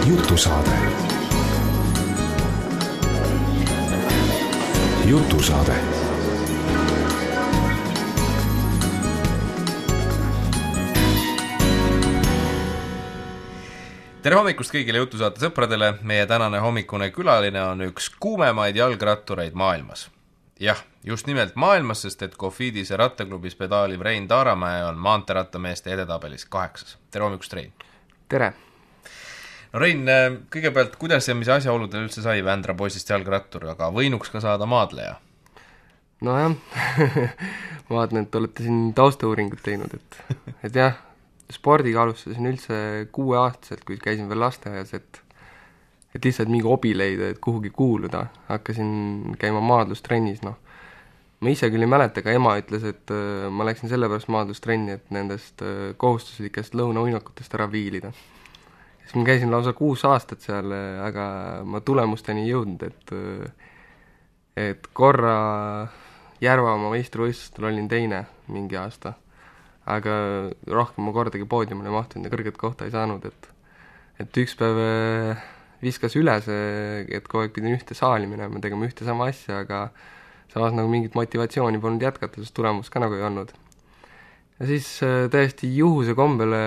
Jutusaade. Jutusaade. Tere hommikust kõigile Jutusaate sõpradele. Meie tänane hommikune külaline on üks kuumemaid jalgrattureid maailmas. Jah, just nimelt maailmas, sest et Cofidise rattaklubis pedaaliv Rein Taaramäe on maanterattameeste edetabelis 8. Tere hommikust, Rein! Tere! No Rein, kõigepealt, kuidas ja mis asjaoludel üldse sai Vändra poisist jalgrattur, aga võinuks ka saada maadleja? No jah, vaatan, et olete siin taustauuringut teinud, et jah, spordiga alustasin üldse 6-aastaselt, kui käisin veel lasteaias, et lihtsalt mingi hobi leida, et kuhugi kuuluda. Hakkasin käima maadlustrennis, noh. Ma ise küll ei mäleta, aga ema ütles, et ma läksin sellepärast maadlustrenni, et nendest kohustuslikest lõunauinakutest ära viilida. Siis ma käisin lausa 6 aastat seal, aga ma tulemusteni ei jõudnud, et korra Järvamaa meistrivõistlustel olin teine mingi aasta, aga rohkem ma kordagi poodiumile mahtunud ja kõrget kohta ei saanud, et üks päev viskas üle see, et kogu aeg pidin ühte saali minema, tegema ühte sama asja, aga samas nagu mingit motivatsiooni polnud jätkata, sest tulemust ka nagu ei olnud. Ja siis täiesti juhuse kombele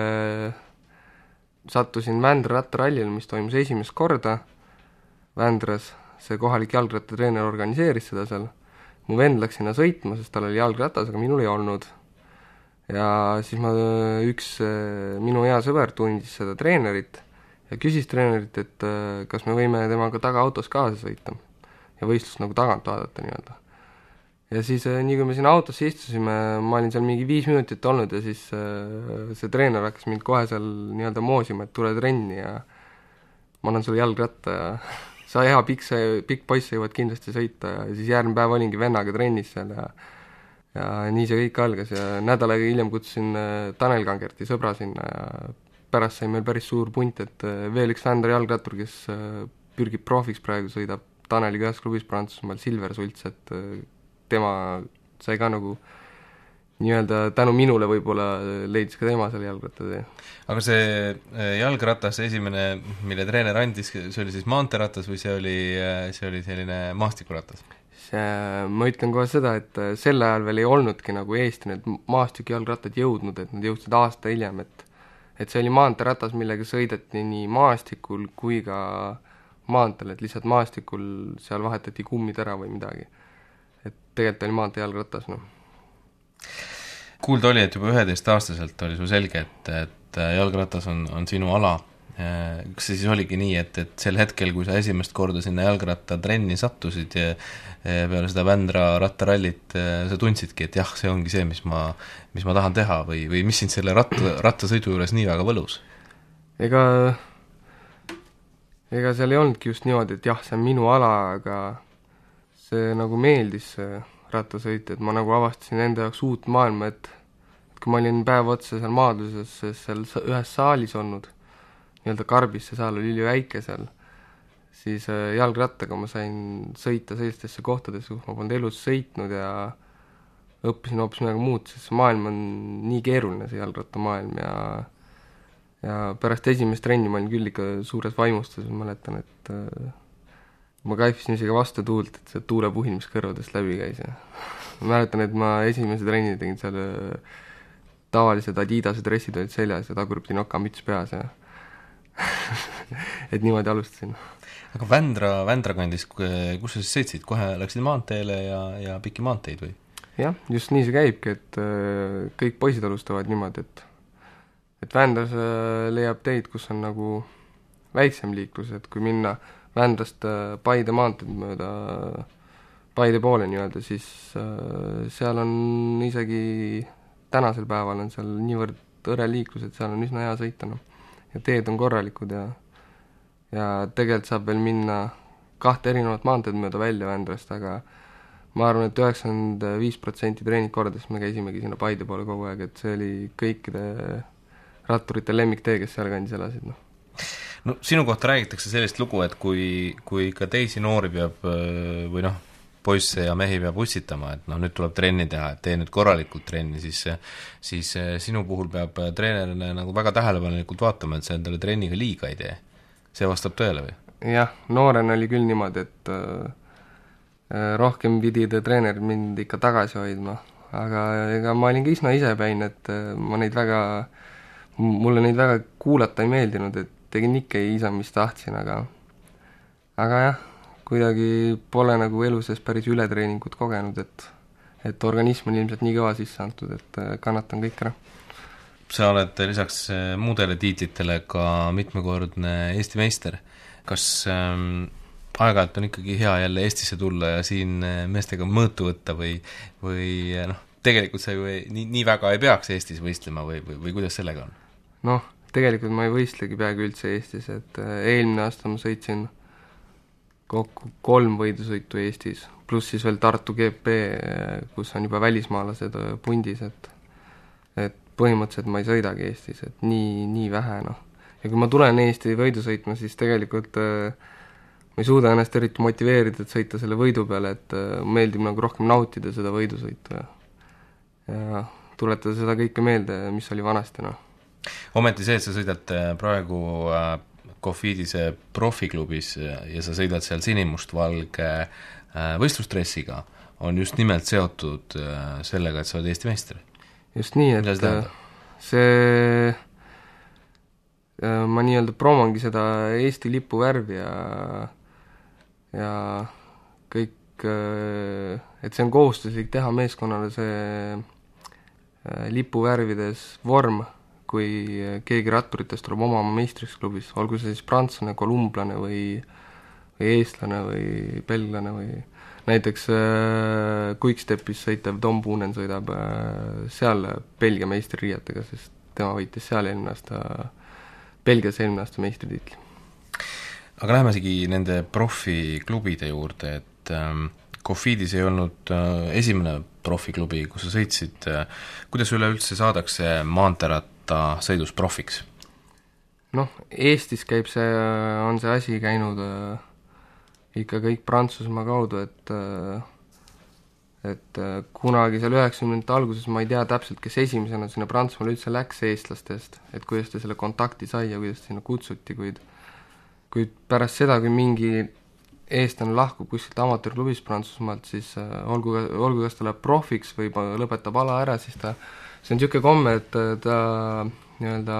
sattusin Vändra rattarallile, mis toimus esimest korda Vändras, see kohalik jalgrattatreener organiseeris seda seal. Mu vend läks sinna sõitma, sest tal oli jalgratas, aga minul ei olnud. Ja siis üks minu hea sõber tundis seda treenerit ja küsis treenerit, et kas me võime temaga tagaautos kaasa sõita ja võistlust nagu tagant vaadata nii-öelda. Ja siis nii kui me siin autosse istusime, ma olin seal mingi 5 minutit olnud ja siis see treener hakkas mind kohe seal nii-öelda moosima, et tule trenni ja ma annan sulle jalgratta ja sa hea pikk poiss jõuad kindlasti sõita ja siis järgmine päev olingi vennaga trennis seal ja nii see kõik algas ja nädal aega hiljem kutsusin Tanel Kangerti sõbra sinna ja pärast sai meil päris suur punt, et veel üks Vändra jalgrattur, kes pürgib profiks praegu, sõidab Taneliga ühes klubis Prantsusmaal Silver Sults, et tema sai ka nagu nii-öelda tänu minule võib-olla leidis ka tema selle jalgrattatee. Aga see jalgratas esimene, mille treener andis, see oli siis maanteratas või see oli selline maastikuratas? Ma ütlen kohe seda, et sel ajal veel ei olnudki nagu Eesti need maastikujalgrattad jõudnud, et nad jõudsid aasta hiljem, et see oli maanteratas, millega sõideti nii maastikul kui ka maanteel, et lihtsalt maastikul seal vahetati kummid ära või midagi. Et tegelikult oli maanteejalgratas, noh. Kuulda oli, et juba 11-aastaselt oli su selge, et jalgratas on sinu ala. Kas see siis oligi nii, et sel hetkel, kui sa esimest korda sinna jalgrattatrenni sattusid ja peale seda Vändra rattarallit sa tundsidki, et jah, see ongi see, mis ma tahan teha või mis sind selle rattasõidu juures nii väga võlus? Ega seal ei olnudki just niimoodi, et jah, see on minu ala, aga see nagu meeldis see rattasõit, et ma nagu avastasin enda jaoks uut maailma, et kui ma olin päev otsa seal maadluses seal ühes saalis olnud, nii-öelda Karbis, see saal oli väike seal, siis jalgrattaga ma sain sõita sellistesse kohtadesse, kus ma polnud elus sõitnud ja õppisin hoopis midagi muud, sest maailm on nii keeruline, see jalgrattamaailm ja pärast esimest trenni ma olin küll ikka suures vaimustus, mäletan, et ma kaifisin isegi vastu tuult, et see tuulepuhin, mis kõrvadest läbi käis ja ma mäletan, et ma esimese trenni tegin seal tavalised Adidase dressid olid seljas ja tagurpidi nokamüts peas ja et niimoodi alustasin. Aga Vändra kandis, kus sa siis sõitsid? Kohe läksid maanteele ja pikki maanteid või? Jah, just nii see käibki, et kõik poisid alustavad niimoodi, et Vändras leiab teid, kus on nagu väiksem liiklus, et kui minna Vändrast Paide maanteed mööda Paide poole nii-öelda, siis seal on isegi tänasel päeval on seal niivõrd õre liiklus, et seal on üsna hea sõita, noh. Ja teed on korralikud ja tegelikult saab veel minna 2 erinevat maanteed mööda välja Vändrast, aga ma arvan, et 95% treeningkordadest me käisimegi sinna Paide poole kogu aeg, et see oli kõikide ratturite lemmiktee, kes seal kandis elasid, noh. No sinu kohta räägitakse sellist lugu, et kui ikka teisi noori peab või noh, poisse ja mehi peab ussitama, et nüüd tuleb trenni teha, et tee nüüd korralikult trenni, siis sinu puhul peab treenerile nagu väga tähelepanelikult vaatama, et sa endale trenniga liiga ei tee. see vastab tõele või? Jah, noorena oli küll niimoodi, et rohkem pidid treenerid mind ikka tagasi hoidma, aga ega ma olin ka üsna isepäin, et mulle neid väga kuulata ei meeldinud, et tegin ikka ise, mis tahtsin, aga jah, kuidagi pole nagu elu sees päris ületreeningut kogenud, et organism on ilmselt nii kõva sisse antud, et kannatan kõik ära. Sa oled lisaks muudele tiitlitele ka mitmekordne Eesti meister. Kas aeg-ajalt on ikkagi hea jälle Eestisse tulla ja siin meestega mõõtu võtta või tegelikult sa ju nii väga ei peaks Eestis võistlema või kuidas sellega on? Noh, tegelikult ma ei võistlegi peaaegu üldse Eestis, et eelmine aasta ma sõitsin kokku 3 võidusõitu Eestis, pluss siis veel Tartu GP, kus on juba välismaalased pundis, et põhimõtteliselt ma ei sõidagi Eestis, et nii vähe, Ja kui ma tulen Eesti võidu sõitma, siis tegelikult ma ei suuda ennast eriti motiveerida, et sõita selle võidu peale, et meeldib nagu rohkem nautida seda võidusõitu ja tuletada seda kõike meelde, mis oli vanasti, Ometi see, et sa sõidad praegu Cofidise profiklubis ja sa sõidad seal sinimustvalge võistlusdressiga, on just nimelt seotud sellega, et sa oled Eesti meister. Just nii, et see ma nii-öelda promongi seda Eesti lipu värvi ja kõik, et see on kohustuslik teha meeskonnale see lipuvärvides vorm, kui keegi ratturitest tuleb omama meistriks klubis, olgu see siis prantslane, kolumblane või eestlane või belglane või näiteks Quickstepis sõitev Tom Boonen sõidab seal Belgia meistririietega, sest tema võitis seal Belgias eelmine aasta meistritiitli. Aga läheme isegi nende profiklubide juurde, et Cofidis ei olnud esimene profiklubi, kus sa sõitsid. Kuidas üleüldse saadakse maanteeratta sõidus profiks? Eestis on see asi käinud ikka kõik Prantsusmaa kaudu, et kunagi seal 90. alguses ma ei tea täpselt, kes esimesena sinna Prantsusmaale üldse läks eestlastest, et kuidas ta selle kontakti sai ja kuidas sinna kutsuti, kuid pärast seda, kui mingi eestlane lahkub kuskilt amatöörklubist Prantsusmaalt, siis olgu kas ta läheb profiks või lõpetab ala ära, siis see on niisugune komme, et ta nii-öelda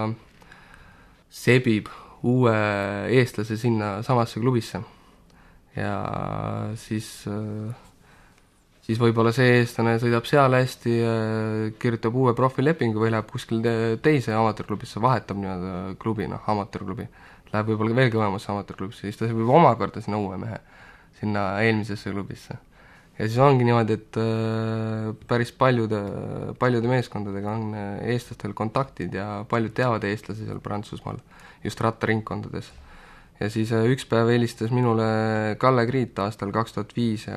sebib uue eestlase sinna samasse klubisse ja siis võib-olla see eestlane sõidab seal hästi, kirjutab uue profilepingu või läheb kuskil teise amatöörklubisse, vahetab nii-öelda klubi, amatöörklubi, läheb võib-olla veel kõvemasse amatöörklubisse, siis ta võib omakorda sinna uue mehe, sinna eelmisesse klubisse. Ja siis ongi niimoodi, et päris paljude meeskondadega on eestlastel kontaktid ja paljud teavad eestlasi seal Prantsusmaal, just rattaringkondades. Ja siis üks päev helistas minule Kalle Kriit aastal 2005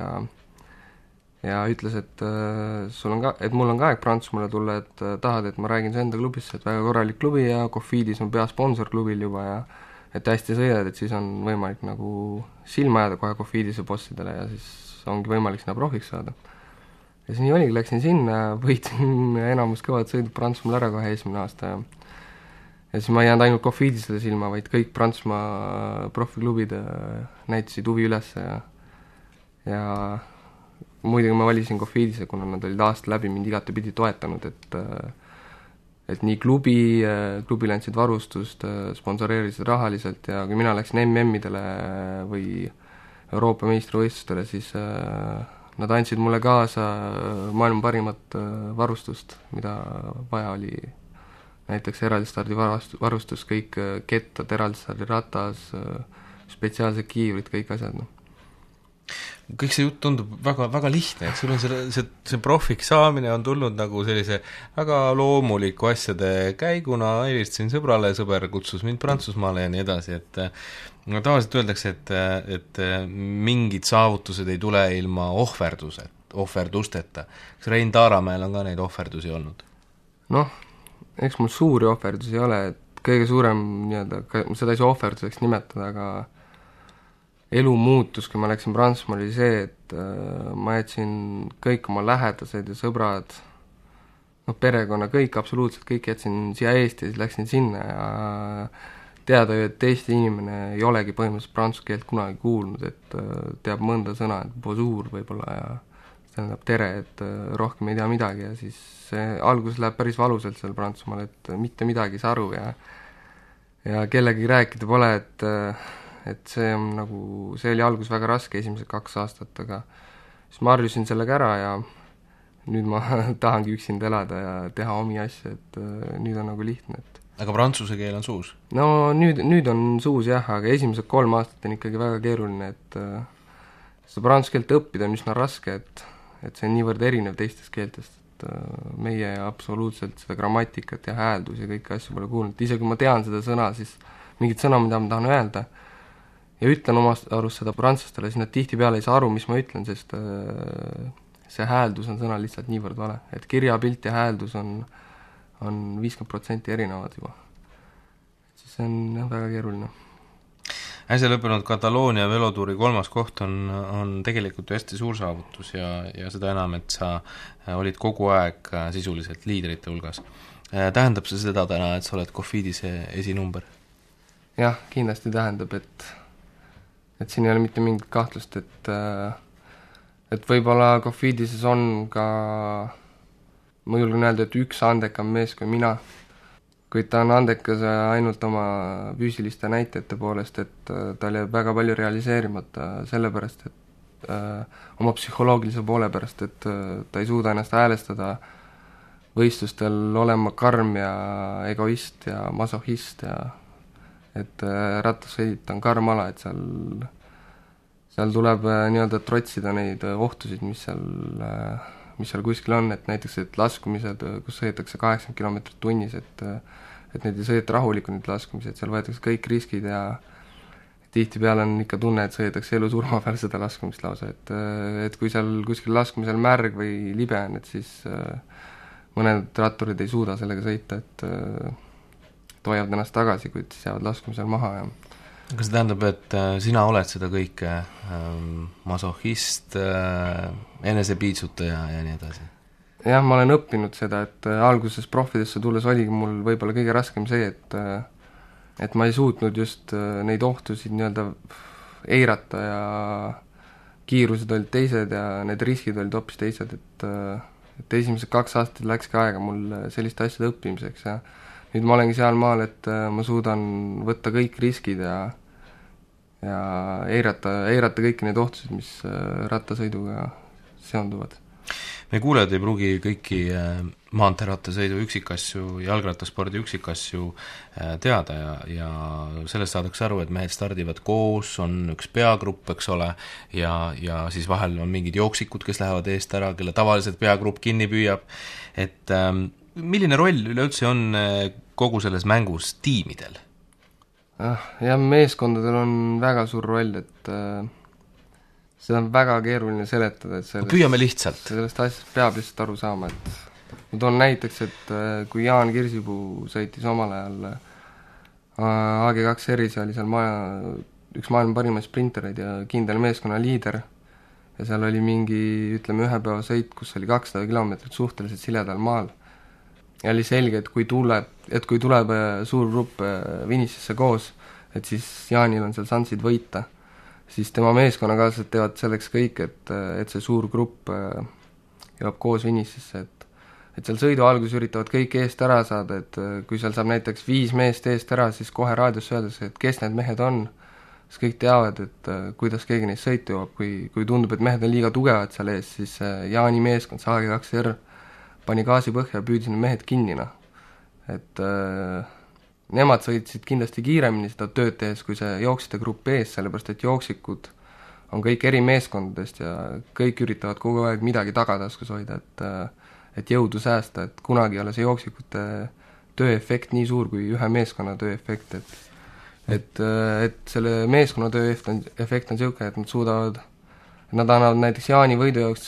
ja ütles, et mul on ka aeg Prantsusmaale tulla, et tahad, et ma räägin su enda klubisse, et väga korralik klubi ja Cofidis on peasponsor klubil juba ja et hästi sõidad, et siis on võimalik nagu silma jääda kohe Cofidise bossidele ja siis ongi võimalik sinna profiks saada. Ja siis nii oligi, läksin sinna, võitin enamus kõvad sõidud Prantsusmaal ära kohe esimene aasta ja siis ma ei jäänud ainult Cofidisele silma, vaid kõik Prantsusmaa profiklubid näitasid huvi üles ja muidugi ma valisin Cofidise, kuna nad olid aasta läbi mind igatepidi toetanud, et nii klubile andsid varustust, sponsoreerisid rahaliselt ja kui mina läksin MM-idele või Euroopa meistrivõistlustele, siis nad andsid mulle kaasa maailma parimat varustust, mida vaja oli, näiteks eraldistardi varustus, kõik kettad, eraldistardi ratas, spetsiaalsed kiivrid, kõik asjad, Kõik see jutt tundub väga, väga lihtne, et sul on see profiks saamine on tulnud nagu sellise väga loomuliku asjade käiguna, helistasin sõbrale, sõber kutsus mind Prantsusmaale ja nii edasi, et tavaliselt öeldakse, et mingid saavutused ei tule ilma ohverdusteta. Kas Rein Taaramäel on ka neid ohverdusi olnud? Eks mul suuri ohverdusi ei ole, et kõige suurem seda ei saa ohverduseks nimetada, aga elu muutus, kui ma läksin Prantsusmaale, oli see, et ma jätsin kõik oma lähedased ja sõbrad, perekonna, absoluutselt kõik jätsin siia Eesti ja siis läksin sinna ja teada ju, et Eesti inimene ei olegi põhimõtteliselt prantsuse keelt kunagi kuulnud, et teab mõnda sõna, et bonjour võib-olla ja tähendab tere, et rohkem ei tea midagi ja siis see algus läheb päris valusalt seal Prantsusmaal, et mitte midagi ei saa aru ja kellegi rääkida pole, et see on nagu, see oli algus väga raske esimesed 2 aastat, aga siis ma harjusin sellega ära ja nüüd ma tahangi üksinda elada ja teha omi asja, et nüüd on nagu lihtne, et aga prantsuse keel on suus? no nüüd on suus jah, aga esimesed 3 aastat on ikkagi väga keeruline, et seda prantsuse keelt õppida on üsna raske, et see on niivõrd erinev teistest keeltest, et meie absoluutselt seda grammatikat ja hääldus ja kõiki asju pole kuulnud, isegi kui ma tean seda sõna, siis mingit sõna, mida ma tahan öelda ja ütlen omast arust seda prantslastele, siis nad tihtipeale ei saa aru, mis ma ütlen, sest see hääldus on sõna lihtsalt niivõrd vale, et kirjapilt ja hääldus on 50% erinevad juba. siis see on jah, väga keeruline. Äsja lõppenud Kataloonia velotuuri 3. koht on tegelikult ju hästi suur saavutus ja seda enam, et sa olid kogu aeg sisuliselt liidrite hulgas. Tähendab see seda täna, et sa oled Cofidis esinumber? Jah, kindlasti tähendab, et siin ei ole mitte mingit kahtlust, et võib-olla Cofidises on ka, ma julgen öelda, et üks andekam mees kui mina, kuid ta on andekas ainult oma füüsiliste näitajate poolest, et tal jääb väga palju realiseerimata sellepärast, et oma psühholoogilise poole pärast, et ta ei suuda ennast häälestada võistlustel olema karm ja egoist ja masohhist ja et rattasõit on karm ala, et seal tuleb nii-öelda trotsida neid ohtusid, mis seal kuskil on, et näiteks et laskumised, kus sõidetakse 80 kilomeetrit tunnis, et need ei sõideta rahulikult need laskumised, seal võetakse kõik riskid ja tihtipeale on ikka tunne, et sõidetakse elu surma peal seda laskumist lausa, et kui seal kuskil laskumisel märg või libe on, et siis mõned ratturid ei suuda sellega sõita, et hoiavad ennast tagasi, kuid siis jäävad laskumisel maha ja kas see tähendab, et sina oled seda kõike masohhist, enesepiitsutaja ja nii edasi? jah, ma olen õppinud seda, et alguses profidesse tulles oligi mul võib-olla kõige raskem see, et ma ei suutnud just neid ohtusid nii-öelda eirata ja kiirused olid teised ja need riskid olid hoopis teised, et esimesed 2 aastat läkski aega mul selliste asjade õppimiseks ja nüüd ma olengi seal maal, et ma suudan võtta kõik riskid ja eirata kõiki neid ohtusid, mis rattasõiduga seonduvad. Meie kuulajad ei pruugi kõiki maanteerattasõidu üksikasju, jalgrattaspordi üksikasju teada ja sellest saadakse aru, et mehed stardivad koos, on üks peagrupp, eks ole, ja siis vahel on mingid jooksikud, kes lähevad eest ära, kelle tavaliselt peagrupp kinni püüab, et milline roll üleüldse on kogu selles mängus tiimidel? Jah, meeskondadel on väga suur roll, et seda on väga keeruline seletada, et püüame lihtsalt. Sellest asjast peab lihtsalt aru saama, et ma toon näiteks, et kui Jaan Kirsipuu sõitis omal ajal AG2 seris, oli seal üks maailma parimaid sprintereid ja kindel meeskonna liider ja seal oli mingi, ütleme, ühe päeva sõit, kus oli 200 kilomeetrit suhteliselt siledal maal ja oli selge, et kui tuleb suur grupp finišisse koos, et siis Jaanil on seal šansid võita, siis tema meeskonnakaaslased teevad selleks kõik, et see suur grupp jõuab koos finišisse, et seal sõidu alguses üritavad kõik eest ära saada, et kui seal saab näiteks 5 meest eest ära, siis kohe raadios öeldakse, et kes need mehed on, siis kõik teavad, et kuidas keegi neist sõitu jõuab, kui tundub, et mehed on liiga tugevad seal ees, siis Jaani meeskond, see AG2R, pani gaasi põhja ja püüdis need mehed kinnina. Et nemad sõitsid kindlasti kiiremini seda tööd tehes, kui see jooksite grupp ees, sellepärast et jooksikud on kõik eri meeskondadest ja kõik üritavad kogu aeg midagi tagataskus hoida, et jõudu säästa, et kunagi ei ole see jooksikute tööefekt nii suur kui ühe meeskonna tööefekt, et selle meeskonna tööefekt on niisugune, et nad suudavad, nad annavad näiteks Jaani võidujooks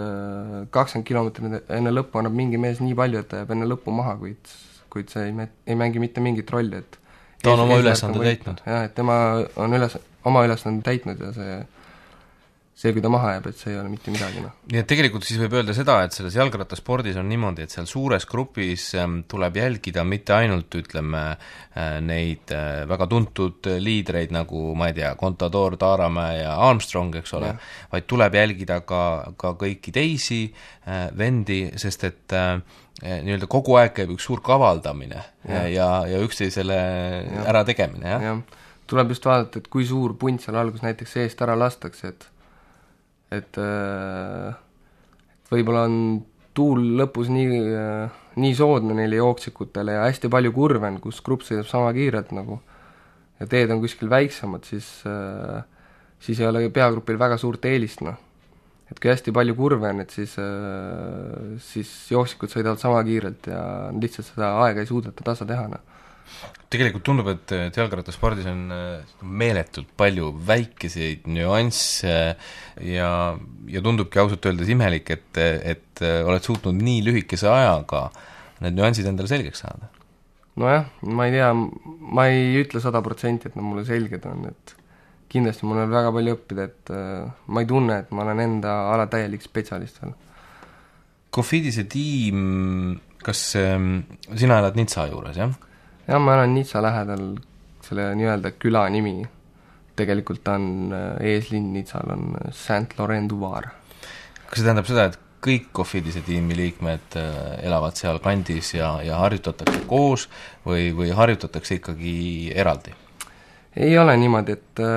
20 kilomeetrit enne lõppu annab mingi mees nii palju, et ta jääb enne lõppu maha, kuid see ei mängi mitte mingit rolli, et ta on oma ülesande täitnud. jah, et tema on oma ülesande täitnud ja see, kui ta maha jääb, et see ei ole mitte midagi, noh. Nii et tegelikult siis võib öelda seda, et selles jalgrattaspordis on niimoodi, et seal suures grupis tuleb jälgida mitte ainult, ütleme, neid väga tuntud liidreid, nagu ma ei tea, Contador, Taaramäe ja Armstrong, eks ole, vaid tuleb jälgida ka kõiki teisi vendi, sest et nii-öelda kogu aeg käib üks suur kavaldamine ja üksteisele ära tegemine, jah? Jah, tuleb just vaadata, et kui suur punt seal algus näiteks eest ära lastakse, et võib-olla on tuul lõpus nii soodne neile jooksikutele ja hästi palju kurve on, kus grupp sõidab sama kiirelt nagu ja teed on kuskil väiksemad, siis ei ole peagrupil väga suurt eelist, noh. Et kui hästi palju kurve on, et siis jooksikud sõidavad sama kiirelt ja lihtsalt seda aega ei suudeta tasa teha, noh. Tegelikult tundub, et jalgrattaspordis on meeletult palju väikeseid nüansse ja tundubki ausalt öeldes imelik, et oled suutnud nii lühikese ajaga need nüansid endale selgeks saada. Nojah, ma ei tea, ma ei ütle 100%, et nad mulle selged on, et kindlasti mul on väga palju õppida, et ma ei tunne, et ma olen enda ala täielik spetsialist veel. Cofidise tiim, kas sina elad Nitsa juures, jah? Jah, ma olen Nitsa lähedal, selle nii-öelda küla nimi. Tegelikult on eeslinn Nitsal on Saint-Laurent-du-Var. Kas see tähendab seda, et kõik Cofidise tiimi liikmed elavad seal kandis ja harjutatakse koos või harjutatakse ikkagi eraldi? Ei ole niimoodi,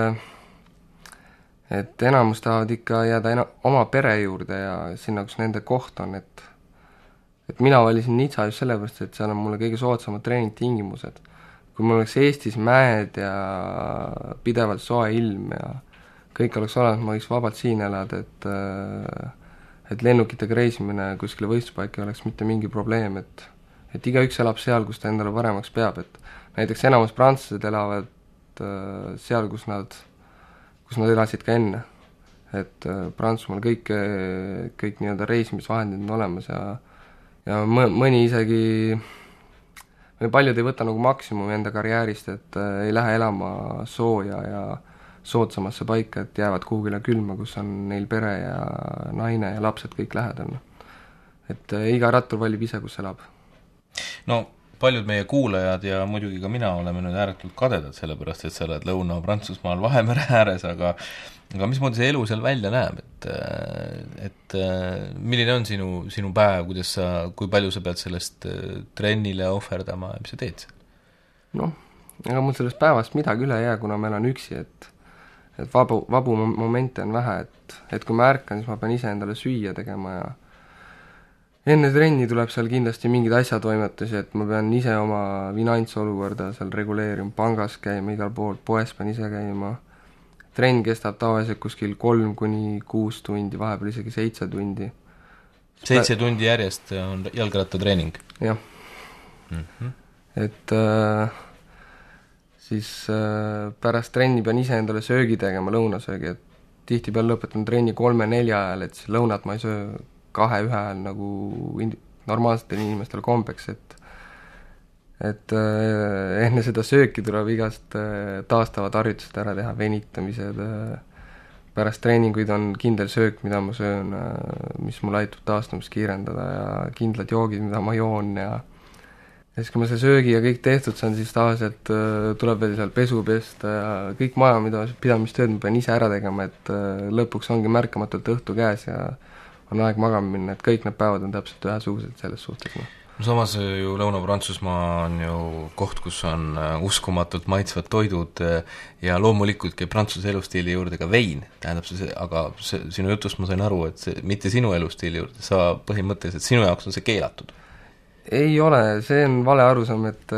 et enamus tahavad ikka jääda oma pere juurde ja sinna, kus nende koht on, et mina valisin Nitsa just sellepärast, et seal on mulle kõige soodsamad treeningtingimused. Kui mul oleks Eestis mäed ja pidevalt soe ilm ja kõik oleks olemas, ma võiks vabalt siin elada, et lennukitega reisimine kuskile võistluspaika ei oleks mitte mingi probleem, et igaüks elab seal, kus ta endale paremaks peab, et näiteks enamus prantslased elavad seal, kus nad elasid ka enne. Et Prantsusmaal kõik nii-öelda reisimisvahendid on olemas ja mõni isegi, paljud ei võta nagu maksimumi enda karjäärist, et ei lähe elama sooja ja soodsamasse paika, et jäävad kuhugile külma, kus on neil pere ja naine ja lapsed kõik lähedal. Et iga rattur valib ise, kus elab. No paljud meie kuulajad ja muidugi ka mina oleme nüüd ääretult kadedad, sellepärast et sa oled Lõuna-Prantsusmaal Vahemere ääres, aga mismoodi see elu seal välja näeb, et milline on sinu päev, kui palju sa pead sellest trennile ohverdama ja mis sa teed seal? Noh, ega mul sellest päevast midagi üle ei jää, kuna ma elan üksi, et vabu momente on vähe, et kui ma ärkan, siis ma pean ise endale süüa tegema ja enne trenni tuleb seal kindlasti mingid asjatoimetusi, et ma pean ise oma finantsolukorda seal reguleerima, pangas käima, igal pool, poes pean ise käima. Trenn kestab tavaliselt kuskil 3-6 tundi, vahepeal isegi 7 tundi. 7 tundi järjest on jalgrattatreening? Jah. Et siis pärast trenni pean ise endale söögi tegema, lõunasöögi, et tihti pean lõpetama trenni 3-4 ajal, et siis lõunat ma ei söö 2-1 ajal nagu normaalsetel inimestel kombeks, et enne seda sööki tuleb igast taastavad harjutused ära teha, venitamised, pärast treeninguid on kindel söök, mida ma söön, mis mul aitab taastumist kiirendada ja kindlad joogid, mida ma joon ja siis kui ma see söögi ja kõik tehtud saan, siis tavaliselt tuleb veel seal pesu pesta ja kõik majapidamistööd ma pean ise ära tegema, et lõpuks ongi märkamatult õhtu käes ja on aeg magama minna, et kõik need päevad on täpselt ühesugused selles suhtes. No samas ju Lõuna-Prantsusmaa on ju koht, kus on uskumatult maitsvad toidud ja loomulikult käib prantsuse elustiili juurde ka vein, tähendab aga sinu jutust ma sain aru, et see mitte sinu elustiili juurde, sa põhimõtteliselt, sinu jaoks on see keelatud? Ei ole, see on vale arusaam, et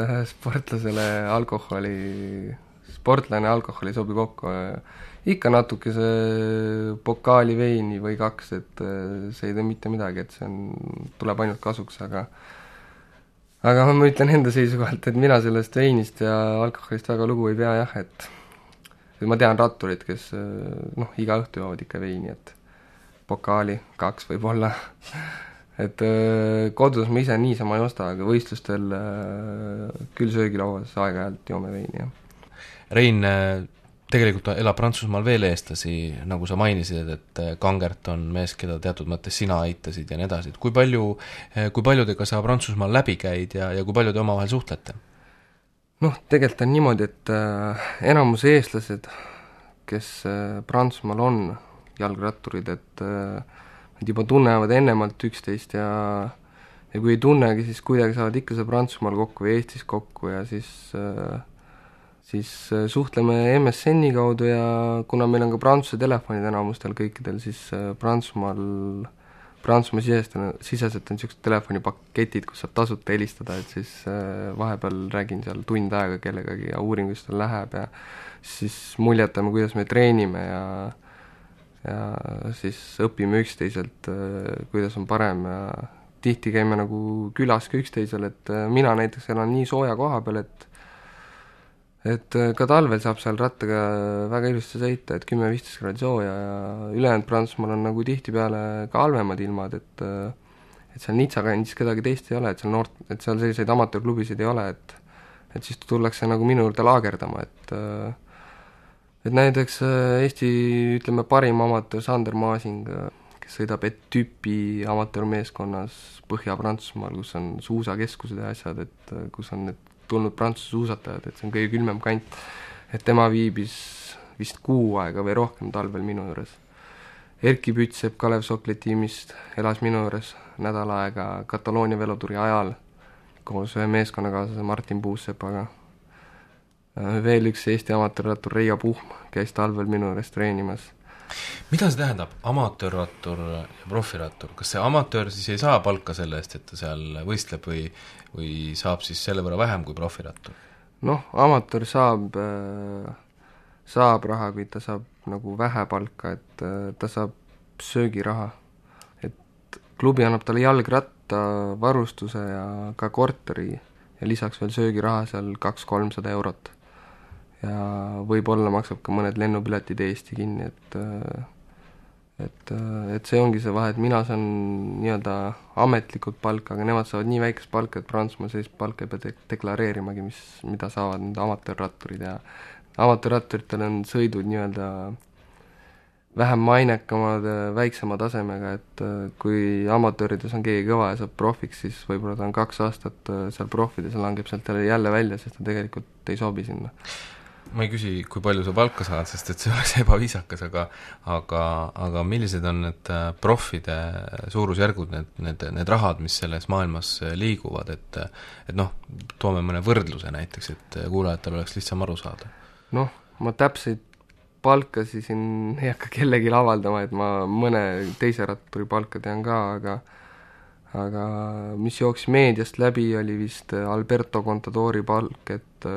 sportlane alkoholi ei sobi kokku. Ikka natuke see pokaali veini või 2, et see ei tee mitte midagi, et see tuleb ainult kasuks, aga ma ütlen enda seisukohalt, et mina sellest veinist ja alkoholist väga lugu ei pea, jah, et ma tean ratturid, kes iga õhtu joovad ikka veini, et pokaali 2 võib olla. Et kodus ma ise niisama ei osta, aga võistlustel küll söögilauas aeg-ajalt joome veini, jah. Rein, tegelikult elab Prantsusmaal veel eestlasi, nagu sa mainisid, et Kangert on mees, keda teatud mõttes sina aitasid ja nii edasi, et kui paljudega sa Prantsusmaal läbi käid ja kui palju te omavahel suhtlete? Noh, tegelikult on niimoodi, et enamus eestlased, kes Prantsusmaal on jalgratturid, et nad juba tunnevad ennemalt üksteist ja kui ei tunnegi, siis kuidagi saavad ikka see Prantsusmaal kokku või Eestis kokku ja siis suhtleme MSN-i kaudu ja kuna meil on ka prantsuse telefonid enamustel kõikidel, siis Prantsusmaa siseselt on niisugused telefonipaketid, kus saab tasuta helistada, et siis vahepeal räägin seal tund aega kellegagi ja uuringuist läheb ja siis muljetame, kuidas me treenime ja siis õpime üksteiselt, kuidas on parem ja tihti käime nagu külas ka üksteisel, et mina näiteks elan nii sooja koha peal, et ka talvel saab seal rattaga väga ilusti sõita, et 10-15 kraadi sooja ja ülejäänud Prantsusmaal on nagu tihtipeale ka halvemad ilmad, et seal Nitsa kandis kedagi teist ei ole, et seal selliseid amatöörklubisid ei ole, et siis tullakse nagu minu juurde laagerdama, et näiteks Eesti, ütleme, parim amatöör Sander Maasing, kes sõidab Etüpi amatöörmeeskonnas Põhja-Prantsusmaal, kus on suusakeskused ja asjad, et kus on need tulnud prantsuse suusatajad, et see on kõige külmem kant, et tema viibis vist 6 aega või rohkem talvel minu juures. Erki Pütsepp Kalev Sokli tiimist elas minu juures nädal aega Kataloonia veloturi ajal koos ühe meeskonnakaaslase Martin Puussepaga. Veel üks Eesti amatöörrattur Reio Puhm käis talvel minu juures treenimas. Mida see tähendab, amatöörrattur ja profirattur? Kas see amatöör siis ei saa palka selle eest, et ta seal võistleb või saab siis selle võrra vähem kui profirattur? Noh, amatöör saab raha, kui ta saab nagu vähe palka, et ta saab söögiraha. Et klubi annab talle jalgratta, varustuse ja ka korteri ja lisaks veel söögiraha seal 200-300 eurot. Ja võib-olla maksab ka mõned lennupiletid Eesti kinni, et see ongi see vahe, et mina saan nii-öelda ametlikult palka, aga nemad saavad nii väikest palka, et Prantsusmaal sellist palka ei pea deklareerimagi, mida saavad need amatöörratturid ja amatöörratturitel on sõidud nii-öelda vähem mainekamad, väiksema tasemega, et kui amatöörides on keegi kõva ja saab profiks, siis võib-olla ta on 2 aastat seal profides ja langeb sealt jälle välja, sest ta tegelikult ei sobi sinna. Ma ei küsi, kui palju sa palka saad, sest et see oleks ebaviisakas, aga millised on need profide suurusjärgud, need rahad, mis selles maailmas liiguvad, et noh, toome mõne võrdluse näiteks, et kuulajatel oleks lihtsam aru saada? Noh, ma täpseid palkasi siin ei hakka kellegi avaldama, et ma mõne teise ratturi palka tean ka, aga mis jooksis meediast läbi, oli vist Alberto Contadori palk, et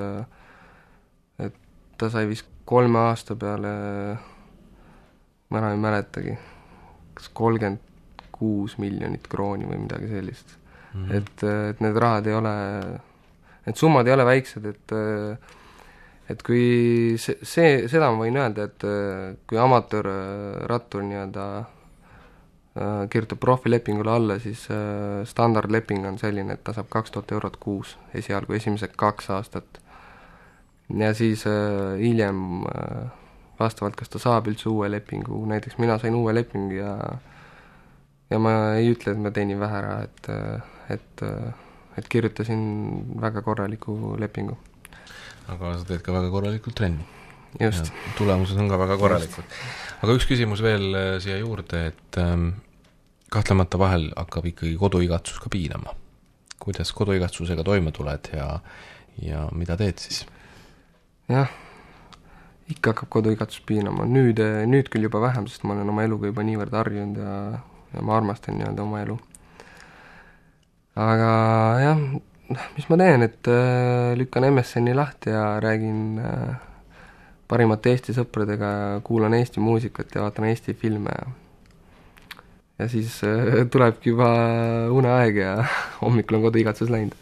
ta sai vist 3 aasta peale, ma enam ei mäletagi, kas 36 miljonit krooni või midagi sellist. Et need rahad ei ole, need summad ei ole väiksed, et kui seda ma võin öelda, et kui amatöörrattur nii-öelda kirjutab profilepingule alla, siis standardleping on selline, et ta saab 2000 eurot kuus esialgu esimesed 2 aastat. Ja siis hiljem vastavalt, kas ta saab üldse uue lepingu, näiteks mina sain uue lepingu ja ma ei ütle, et ma teenin vähe raha, et kirjutasin väga korraliku lepingu. Aga sa teed ka väga korralikult trenni. Just. Ja tulemused on ka väga korralikud. Aga üks küsimus veel siia juurde, et kahtlemata vahel hakkab ikkagi koduigatsus ka piinama. Kuidas koduigatsusega toime tuled ja mida teed siis? Jah, ikka hakkab koduigatsus piinama. Nüüd küll juba vähem, sest ma olen oma eluga juba niivõrd harjunud ja ma armastan nii-öelda oma elu. Aga jah, mis ma teen, et lükkan MSN-i lahti ja räägin parimate Eesti sõpradega, kuulan Eesti muusikat ja vaatan Eesti filme ja siis tulebki juba uneaeg ja hommikul on koduigatsus läinud.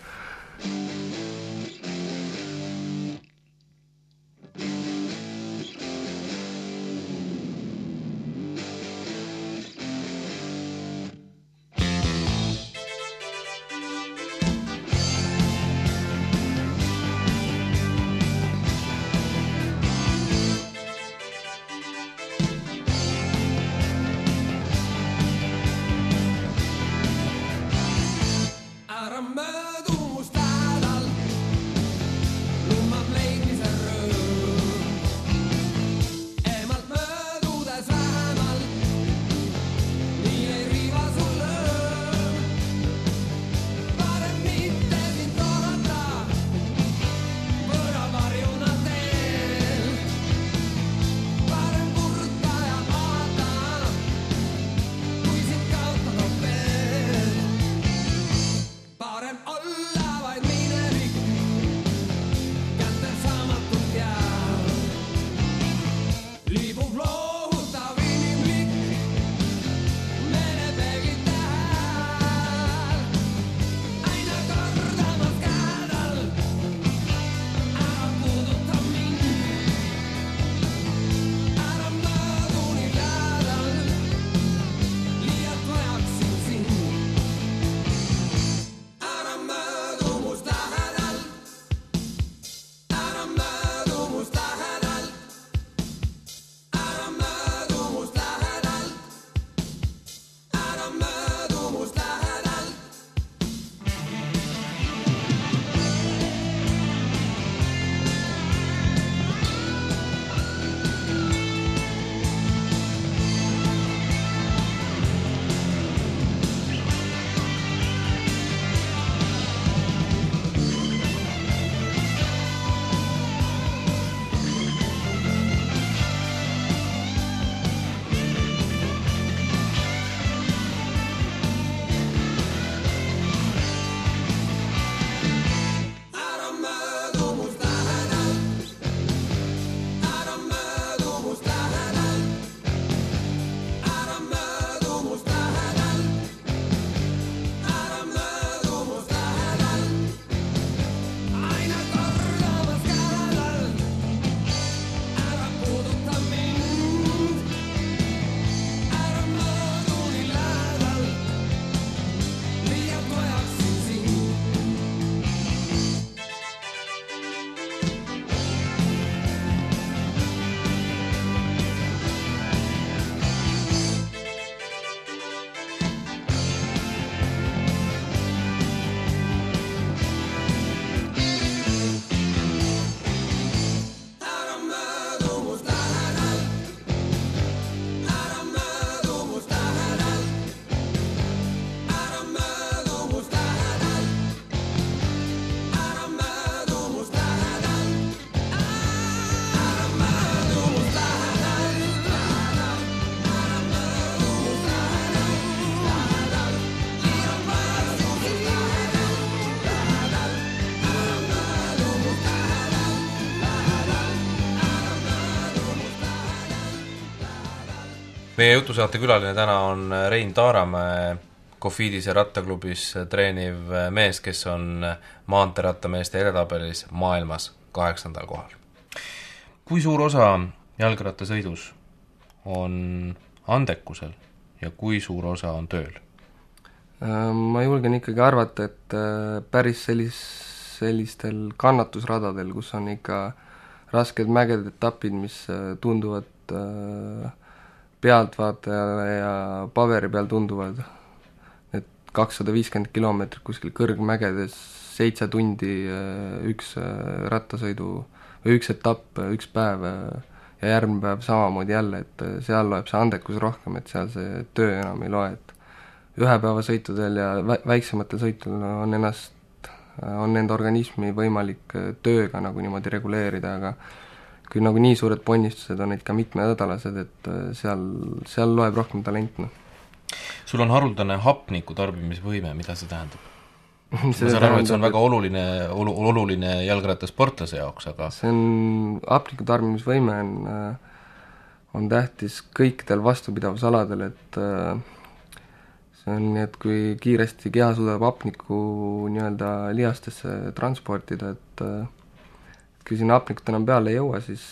meie jutusaate külaline täna on Rein Taaramäe, Cofidise rattaklubis treeniv mees, kes on maanteerattameeste edetabelis maailmas 8. kohal. Kui suur osa jalgrattasõidus on andekusel ja kui suur osa on tööl? Ma julgen ikkagi arvata, et päris sellistel kannatusradadel, kus on ikka rasked mägede etapid, mis tunduvad pealtvaatajale ja paberi peal tunduvad, et 250 kilomeetrit kuskil kõrgmägedes, 7 tundi üks rattasõidu või üks etapp, üks päev ja järgmine päev samamoodi jälle, et seal loeb see andekus rohkem, et seal see töö enam ei loe, et ühepäevasõitudel ja väiksematel sõitudel on enda organismi võimalik tööga nagu niimoodi reguleerida, aga kui nagu nii suured ponnistused on ikka mitmenädalased, et seal loeb rohkem talent, noh. Sul on haruldane hapniku tarbimisvõime, mida see tähendab? Ma saan aru, et see on väga oluline jalgrattasportlase jaoks, aga see on, hapniku tarbimisvõime on tähtis kõikidel vastupidavusaladel, et see on nii, et kui kiiresti keha suudab hapniku nii-öelda lihastesse transportida, et kui sinna hapnikut enam peale ei jõua, siis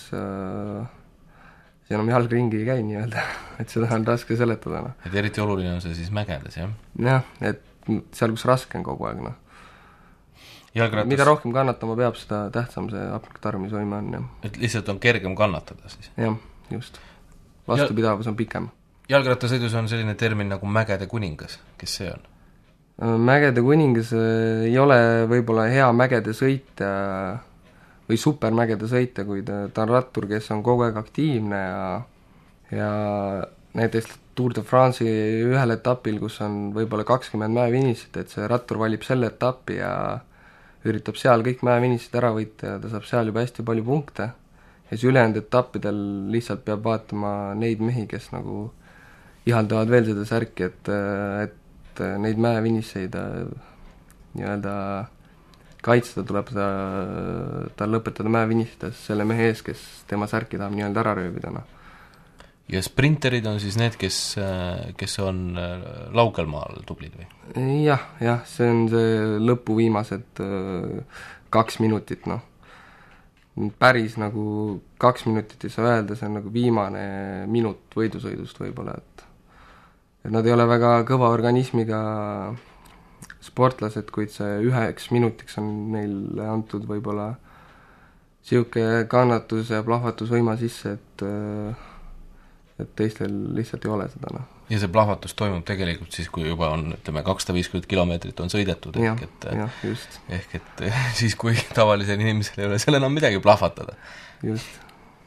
enam jalg ringi ei käi nii-öelda, et seda on raske seletada, noh. Et eriti oluline on see siis mägedes, jah? Jah, et seal, kus raske on kogu aeg, noh. Jalgratas... Mida rohkem kannatama peab, seda tähtsam see hapniku tarbimisvõime on, jah. Et lihtsalt on kergem kannatada siis? Jah, just. Vastupidavus on pikem. Jalgrattasõidus on selline termin nagu mägede kuningas, kes see on? Mägede kuningas ei ole võib-olla hea mägede sõitja või supermägede sõitja, kui ta on rattur, kes on kogu aeg aktiivne ja näiteks Tour de France'i ühel etapil, kus on võib-olla 20 mäevinissit, et see rattur valib selle etapi ja üritab seal kõik mäevinissid ära võita ja ta saab seal juba hästi palju punkte ja siis ülejäänud etappidel lihtsalt peab vaatama neid mehi, kes nagu ihaldavad veel seda särki, et neid mäevinisseid nii-öelda kaitsta tuleb ta lõpetada mäevinnissides selle mehe ees, kes tema särki tahab nii-öelda ära röövida, noh. Ja sprinterid on siis need, kes on laugel maal tublid või? Jah, see on see lõpu viimased 2 minutit, noh. Päris nagu 2 minutit ei saa öelda, see on nagu viimane minut võidusõidust võib-olla, et nad ei ole väga kõva organismiga sportlased, kuid see 1 minutiks on neile antud võib-olla siuke kannatus ja plahvatusvõima sisse, et teistel lihtsalt ei ole seda, noh. Ja see plahvatus toimub tegelikult siis, kui juba on, ütleme, 250 kilomeetrit on sõidetud, ehk et siis, kui tavalisel inimesel ei ole seal enam midagi plahvatada. Just.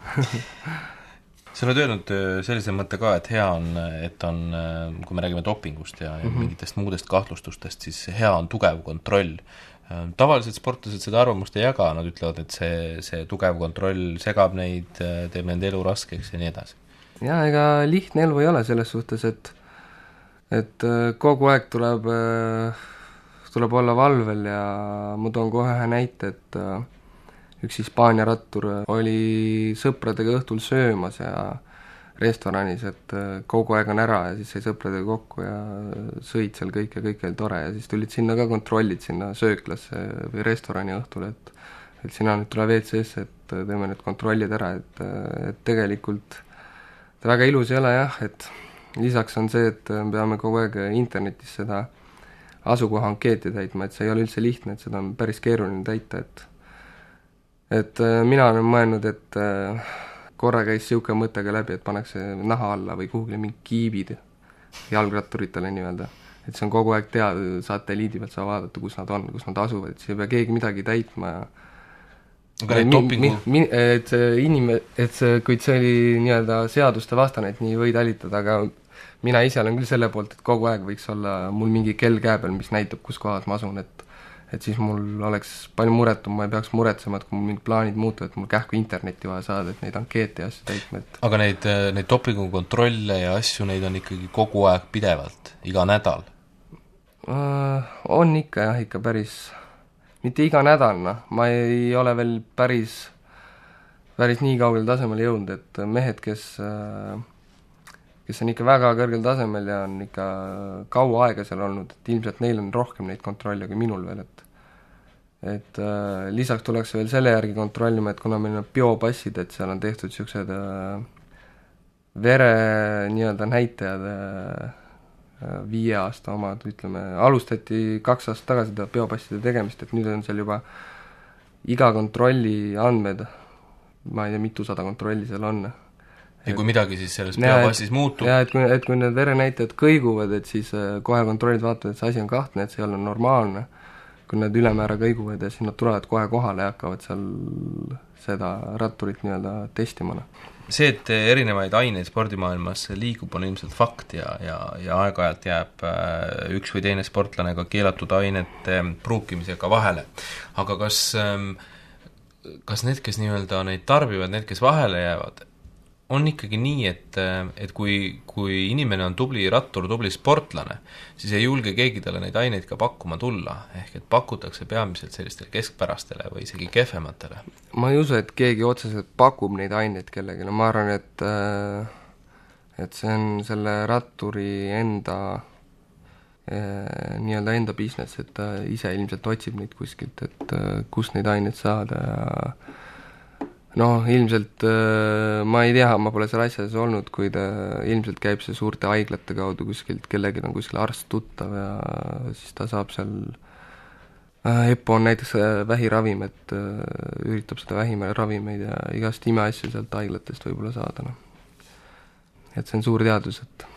Sa oled öelnud sellise mõtte ka, et hea on, kui me räägime dopingust ja mingitest muudest kahtlustustest, siis hea on tugev kontroll. Tavaliselt sportlased seda arvamust ei jaga, nad ütlevad, et see tugev kontroll segab neid, teeb nende elu raskeks ja nii edasi. Ja ega lihtne elu ei ole selles suhtes, et kogu aeg tuleb olla valvel ja ma toon kohe ühe näite, et üks Hispaania rattur oli sõpradega õhtul söömas ja restoranis, et kogu aeg on ära ja siis sai sõpradega kokku ja sõid seal kõik ja kõik oli tore ja siis tulid sinna ka kontrollid sinna sööklasse või restorani õhtul, et sina nüüd tule WC-sse, et teeme need kontrollid ära, et tegelikult ta väga ilus ei ole jah, et lisaks on see, et me peame kogu aeg internetis seda asukoha ankeeti täitma, et see ei ole üldse lihtne, et seda on päris keeruline täita, et mina olen mõelnud, et korra käis siuke mõttega läbi, et pannakse naha alla või kuhugile mingi kiibid jalgratturitele nii-öelda, et see on kogu aeg satelliidi pealt saa vaadata, kus nad on, kus nad asuvad, et see ei pea keegi midagi täitma ja kuid see oli nii-öelda seaduste vastane, et nii ei või tälitada, aga mina ise olen küll selle poolt, et kogu aeg võiks olla mul mingi kell käe peal, mis näitab, kus kohas ma asun, et siis mul oleks palju muretum, ma ei peaks muretsema, et kui mul mingid plaanid muutuvad, et mul kähku internetti vaja saada, et neid ankeete ja asju täitma, et aga neid dopingukontrolle ja asju, neid on ikkagi kogu aeg pidevalt, iga nädal? On ikka jah, ikka päris mitte iga nädal, noh, ma ei ole veel päris nii kaugel tasemele jõudnud, et mehed, kes kes on ikka väga kõrgel tasemel ja on ikka kaua aega seal olnud, et ilmselt neil on rohkem neid kontrolle kui minul veel, et lisaks tuleks veel selle järgi kontrollima, et kuna meil on biopassid, et seal on tehtud niisugused vere nii-öelda näitajad, 5 aasta omad, ütleme, alustati 2 aastat tagasi seda biopasside tegemist, et nüüd on seal juba iga kontrolli andmed, ma ei tea, mitusada kontrolli seal on. Ja kui midagi siis selles biopassis muutub? Jaa, et kui need verenäitajad kõiguvad, et siis kohe kontrollid vaatavad, et see asi on kahtlane, et see ei ole normaalne. Kui need ülemäära kõiguvad ja siis nad tulevad kohe kohale ja hakkavad seal seda ratturit nii-öelda testimana. See, et erinevaid aineid spordimaailmas liigub, on ilmselt fakt ja aeg-ajalt jääb üks või teine sportlane ka keelatud ainete pruukimisega vahele. Aga kas need, kes nii-öelda neid tarbivad, need, kes vahele jäävad, on ikkagi nii, et kui inimene on tubli rattur, tubli sportlane, siis ei julge keegi talle neid aineid ka pakkuma tulla, ehk et pakutakse peamiselt sellistele keskpärastele või isegi kehvematele. Ma ei usu, et keegi otseselt pakub neid aineid kellelegi, ma arvan, et see on selle ratturi enda nii-öelda enda business, et ta ise ilmselt otsib neid kuskilt, et kust neid aineid saada ja ilmselt ma ei tea, ma pole seal asjas olnud, kuid ilmselt käib see suurte haiglate kaudu kuskilt, kellelgi on kuskil arst tuttav ja siis ta saab seal EPO on näiteks vähiravim, et üritab seda vähiravimeid ja igast imeasju sealt haiglatest võib-olla saada. Et see on suur teadus, et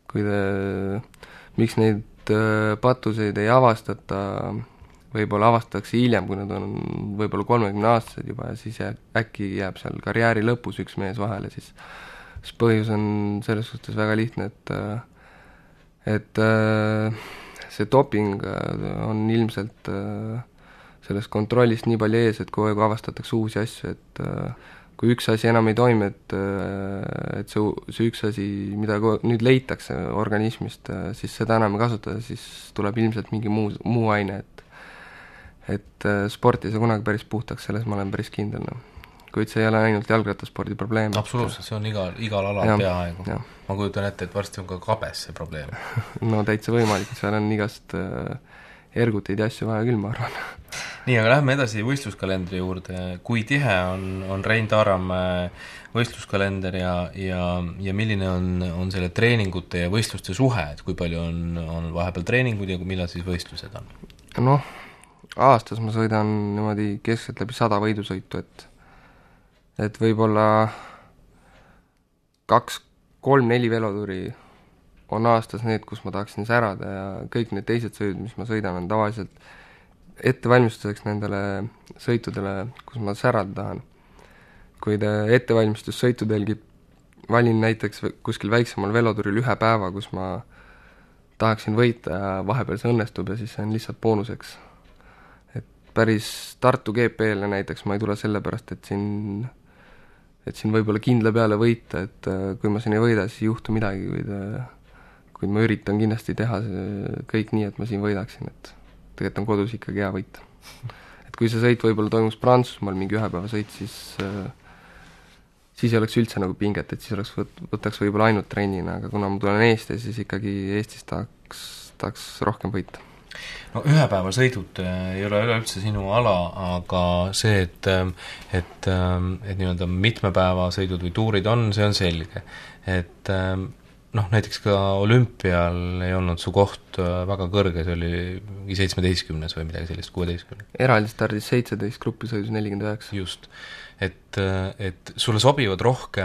miks neid patuseid ei avastata, võib-olla avastatakse hiljem, kui nad on võib-olla 30-aastased juba ja siis äkki jääb seal karjääri lõpus üks mees vahele, siis põhjus on selles suhtes väga lihtne, et see doping on ilmselt sellest kontrollist nii palju ees, et kogu aeg avastatakse uusi asju, et kui üks asi enam ei toimi, et see üks asi, mida nüüd leitakse organismist, siis seda enam ei kasutada, siis tuleb ilmselt mingi muu aine, et sport ei saa kunagi päris puhtaks, selles ma olen päris kindel. Kuid see ei ole ainult jalgrattaspordi probleem. Absoluutselt, see on igal alal peaaegu. Ma kujutan ette, et varsti on ka kabes see probleem. No täitsa võimalik, seal on igast erguteid ja asju vaja küll, ma arvan. Nii, aga lähme edasi võistluskalendri juurde. Kui tihe on Rein Taaramäe võistluskalender ja milline on selle treeningute ja võistluste suhe, et kui palju on vahepeal treeningud ja millal siis võistlused on? Aastas ma sõidan niimoodi keskselt läbi 100 võidusõitu, et võib-olla 2, 3, 4 veloturi on aastas need, kus ma tahaksin särada ja kõik need teised sõidud, mis ma sõidan, on tavaliselt ettevalmistuseks nendele sõitudele, kus ma särada tahan. Kuid ettevalmistussõitudelgi valin näiteks kuskil väiksemal veloturil 1 päeva, kus ma tahaksin võita ja vahepeal see õnnestub ja siis see on lihtsalt boonuseks. Päris Tartu GP-le näiteks ma ei tule selle pärast, et siin võib-olla kindla peale võita, et kui ma siin ei võida, siis ei juhtu midagi, kuid ma üritan kindlasti teha kõik nii, et ma siin võidaksin, et tegelikult on kodus ikkagi hea võita. Et kui see sõit võib-olla toimus Prantsusmaal mingi 1 päeva sõit, siis ei oleks üldse nagu pinget, et siis võtaks võib-olla ainult trennina, aga kuna ma tulen Eesti, siis ikkagi Eestis tahaks rohkem võita. 1 päeva sõidud ei ole üleüldse sinu ala, aga see, et nii-öelda mitme päeva sõidud või tuurid see on selge. Et näiteks ka olümpial ei olnud su koht väga kõrge, see oli 17 või midagi sellist, 16. Eraldi stardis 17, grupisõidus 49. Just. Et sulle sobivad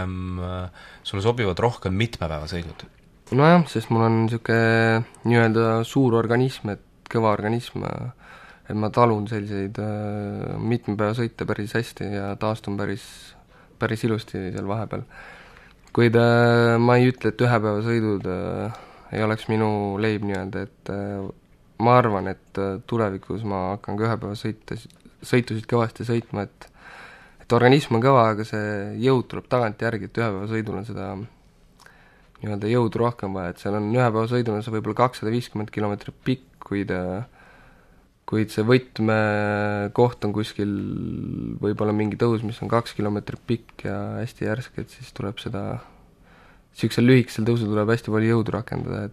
rohkem mitme päeva sõidud? Nojah, sest mul on niisugune nii-öelda suur organism, et kõva organism, et ma talun selliseid mitme päeva sõite päris hästi ja taastun päris ilusti seal vahepeal. Kuid ma ei ütle, et 1 päeva sõidud ei oleks minu leib nii-öelda, et ma arvan, et tulevikus ma hakkan ka 1 päeva sõitusid kõvasti sõitma, et organism on kõva, aga see jõud tuleb tagant järgi, et 1 päeva sõidul on seda nii-öelda jõud rohkem vaja, et seal on 1 päeva sõidul on see võib-olla 250 kilomeetrit pikk, kuid see võtmekoht on kuskil võib-olla mingi tõus, mis on 2 kilomeetrit pikk ja hästi järsk, et siis tuleb seda niisugusel lühikesel tõusul tuleb hästi palju jõudu rakendada,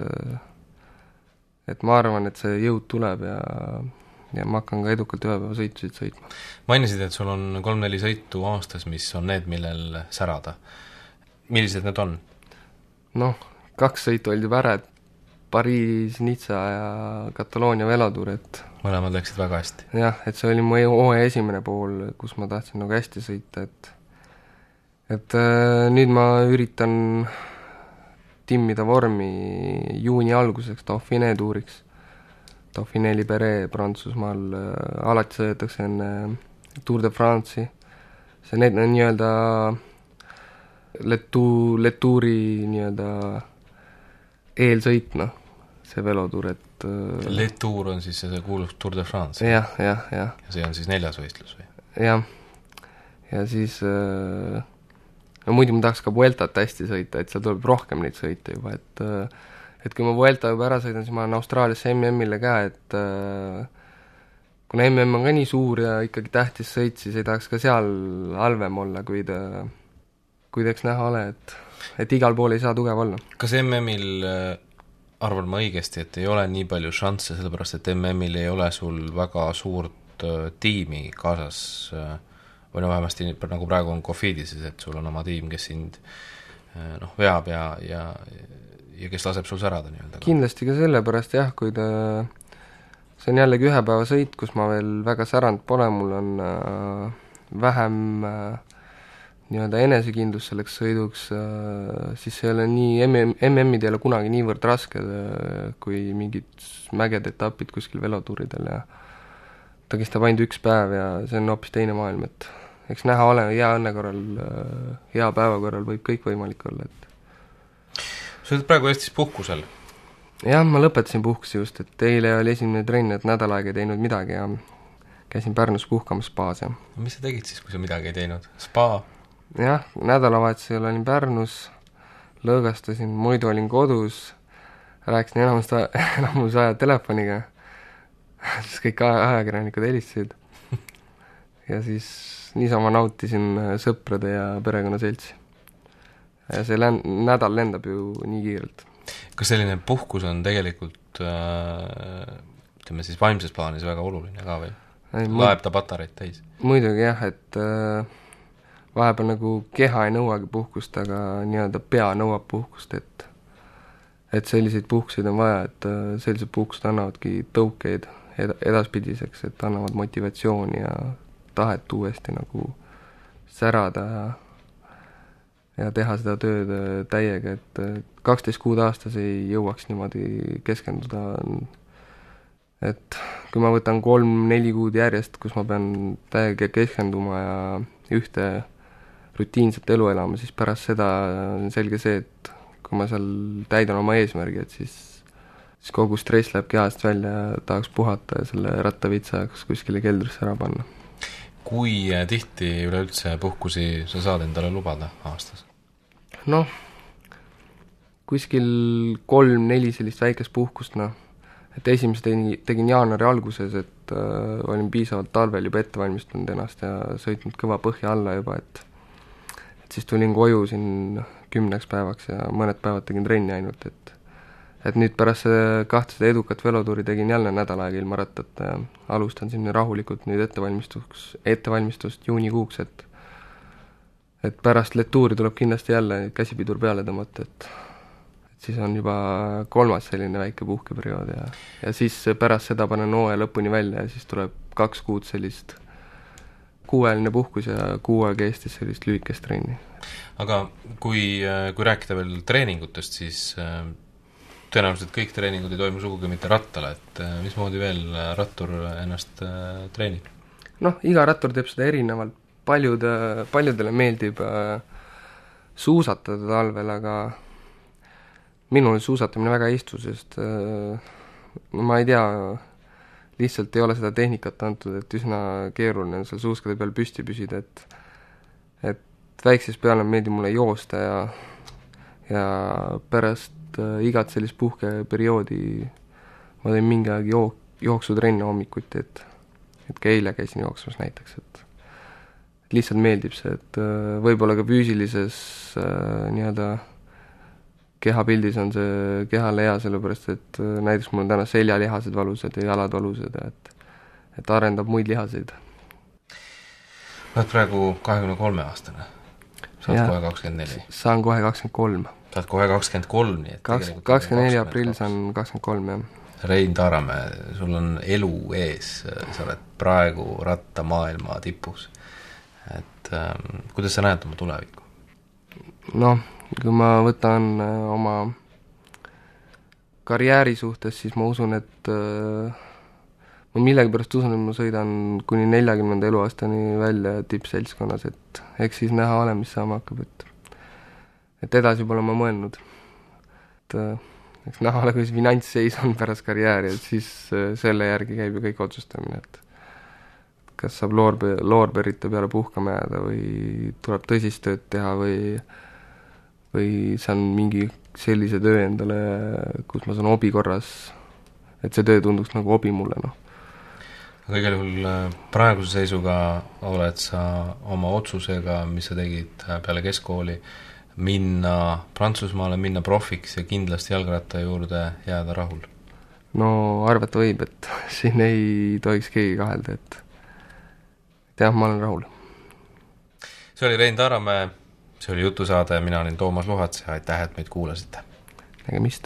et ma arvan, et see jõud tuleb ja ma hakkan ka edukalt ühe päeva sõitusid sõitma. Mainisid, et sul on 3-4 sõitu aastas, mis on need, millel särada. Millised need on? Noh, 2 sõitu olid juba ära, et Pariis, Nizza ja Kataloonia velotuur, et mõlemad läksid väga hästi. jah, et see oli mu hooaja esimene pool, kus ma tahtsin nagu hästi sõita, et nüüd ma üritan timmida vormi juuni alguseks Dauphiné tuuriks. Dauphiné Libéré Prantsusmaal alati sõidetakse enne Tour de France'i. See need on nii-öelda Letouri nii-öelda eelsõit, see velotuur, et Letour on siis see kuulus Tour de France? jah. Ja see on siis 4. võistlus või? Jah. Ja siis no muidu ma tahaks ka Vueltat hästi sõita, et seal tuleb rohkem neid sõita juba, et kui ma Vuelta juba ära sõidan, siis ma olen Austraaliasse MM-ile ka, et kuna MM on ka nii suur ja ikkagi tähtis sõit, siis ei tahaks ka seal halvem olla, kui teeks näha ole, et igal pool ei saa tugev olla. Kas MM-il arvan ma õigesti, et ei ole nii palju šansse, sellepärast et MM-il ei ole sul väga suurt tiimi kaasas, või vähemasti nagu praegu on Cofidises, et sul on oma tiim, kes sind veab ja kes laseb sul särada nii-öelda? Kindlasti ka sellepärast jah, kui see on jällegi ühe päeva sõit, kus ma veel väga säranud pole, mul on vähem nii-öelda enesekindlus selleks sõiduks, siis see ei ole nii, MM-id ei ole kunagi niivõrd rasked kui mingid mägede etapid kuskil velotuuridel ja ta kestab ainult 1 päev ja see on hoopis teine maailm, et eks näha ole, hea õnne korral, hea päeva korral võib kõik võimalik olla, et sa oled praegu Eestis puhkusel? Jah, ma lõpetasin puhkuse just, et eile oli esimene trenn, et nädal aega ei teinud midagi ja käisin Pärnus puhkamas spaas ja mis sa tegid siis, kui sa midagi ei teinud? Spa? Jah, nädalavahetusel olin Pärnus, lõõgastasin, muidu olin kodus, rääkisin enamus aja telefoniga, siis kõik ajakirjanikud helistasid ja siis niisama nautisin sõprade ja perekonna seltsi. Ja see nädal lendab ju nii kiirelt. Kas selline puhkus on tegelikult ütleme siis vaimses plaanis väga oluline ka või? Laeb ta patareid täis? Muidugi jah, et vahepeal nagu keha ei nõuagi puhkust, aga nii-öelda pea nõuab puhkust, et selliseid puhkuseid on vaja, et sellised puhkused annavadki tõukeid edaspidiseks, et annavad motivatsiooni ja tahet uuesti nagu särada ja teha seda tööd täiega, et 12 kuud aastas ei jõuaks niimoodi keskenduda, et kui ma võtan 3-4 kuud järjest, kus ma pean täiega keskenduma ja ühte rutiinset elu elama, siis pärast seda on selge see, et kui ma seal täidan oma eesmärgi, et siis kogu stress läheb kehast välja ja tahaks puhata ja selle rattavitsa saaks kuskile keldrisse ära panna. Kui tihti üleüldse puhkusi sa saad endale lubada aastas? Noh, kuskil 3-4 sellist väikest puhkust, et esimese tegin jaanuari alguses, et olin piisavalt talvel juba ette valmistunud ennast ja sõitnud kõva põhja alla juba, et siis tulin koju siin 10 päevaks ja mõned päevad tegin trenni ainult, et nüüd pärast see 2 edukat velotuuri tegin jälle nädal aega ilma rattata ja alustan siin rahulikult nüüd ettevalmistust juunikuuks, et pärast Letouri tuleb kindlasti jälle käsipidur peale tõmmata, et siis on juba 3. selline väike puhkeperiood ja siis pärast seda panen hooaja lõpuni välja ja siis tuleb 2 kuud sellist kuuajaline puhkus ja 6 aega Eestis sellist lühikest trenni. Aga kui rääkida veel treeningutest, siis tõenäoliselt kõik treeningud ei toimu sugugi mitte rattale, et mismoodi veel rattur ennast treenib? Noh, iga rattur teeb seda erinevalt, paljudele meeldib suusatada talvel, aga minul suusatamine väga ei istu, sest ma ei tea, lihtsalt ei ole seda tehnikat antud, et üsna keeruline on seal suuskade peal püsti püsida, et väiksest peale meeldib mulle joosta ja pärast igat sellist puhkeperioodi ma teen mingi aeg jooksutrenne hommikuti, et ka eile käisin jooksmas näiteks, et lihtsalt meeldib see, et võib-olla ka füüsilises nii-öelda kehapildis on see kehale hea, sellepärast et näiteks mul on täna seljalihased valusad ja jalad valusad ja et arendab muid lihaseid. Oled praegu 23-aastane, saad kohe 24. Saan kohe 23. Saad kohe 23, nii et 24 aprill saan 23, jah. Rein Taaramäe, sul on elu ees, sa oled praegu rattamaailma tipus. Et kuidas sa näed oma tulevikku? Noh, kui ma võtan oma karjääri suhtes, siis ma usun, et ma millegipärast usun, et ma sõidan kuni 40 eluaastani välja tippseltskonnas, et eks siis näha ole, mis saama hakkab, et edasi pole ma mõelnud. Et eks näha ole, kuidas finantsseis on pärast karjääri, et siis selle järgi käib ju kõik otsustamine, et kas saab loorberite peale puhkama jääda või tuleb tõsist tööd teha või saan mingi sellise töö endale, kus ma saan hobi korras, et see töö tunduks nagu hobi mulle, noh. Aga igal juhul praeguse seisuga oled sa oma otsusega, mis sa tegid peale keskkooli, minna Prantsusmaale, minna profiks ja kindlasti jalgratta juurde jääda rahul? No arvata võib, et siin ei tohiks keegi kahelda, et jah, ma olen rahul. See oli Rein Taaramäe, see oli Jutusaade, mina olin Toomas Luhats ja aitäh, et meid kuulasite. Nägemist.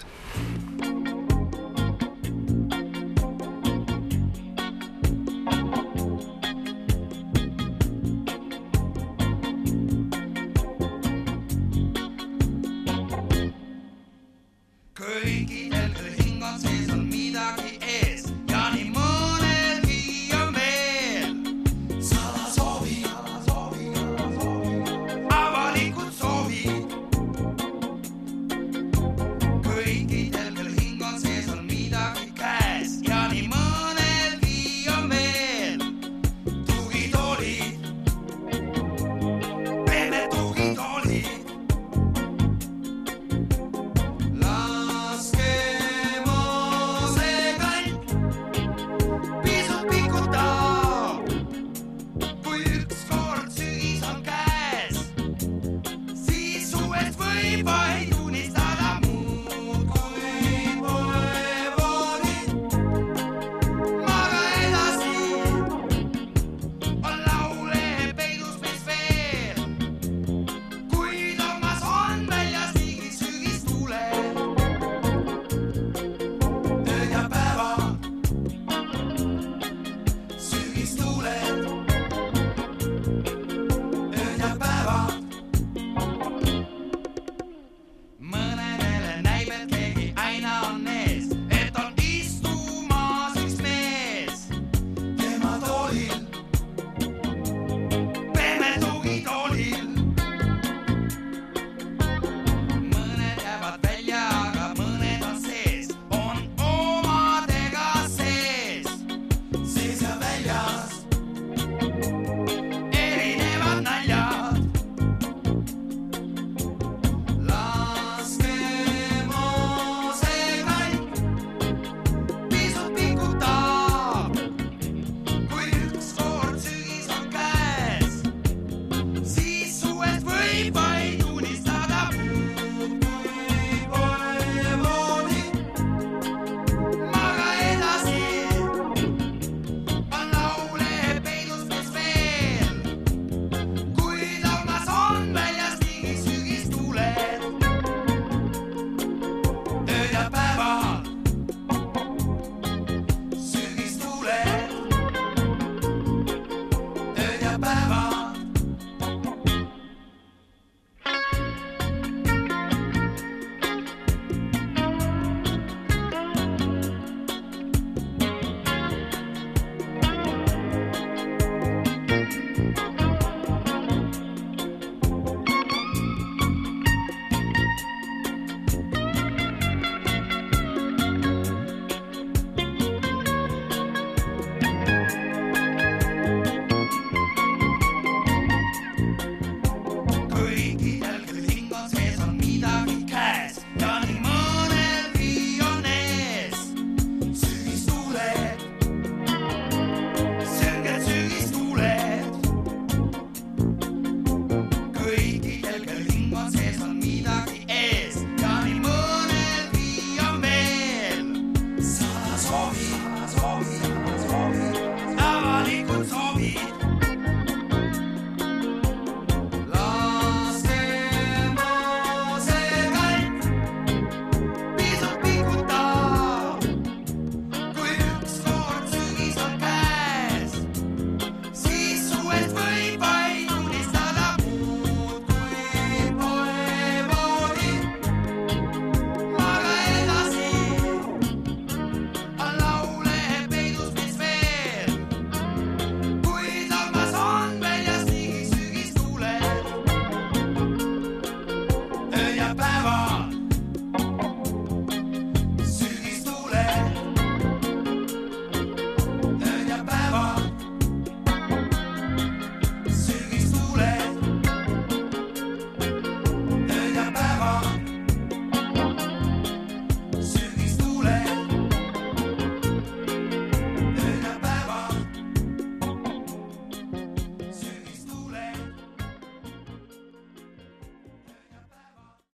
soovid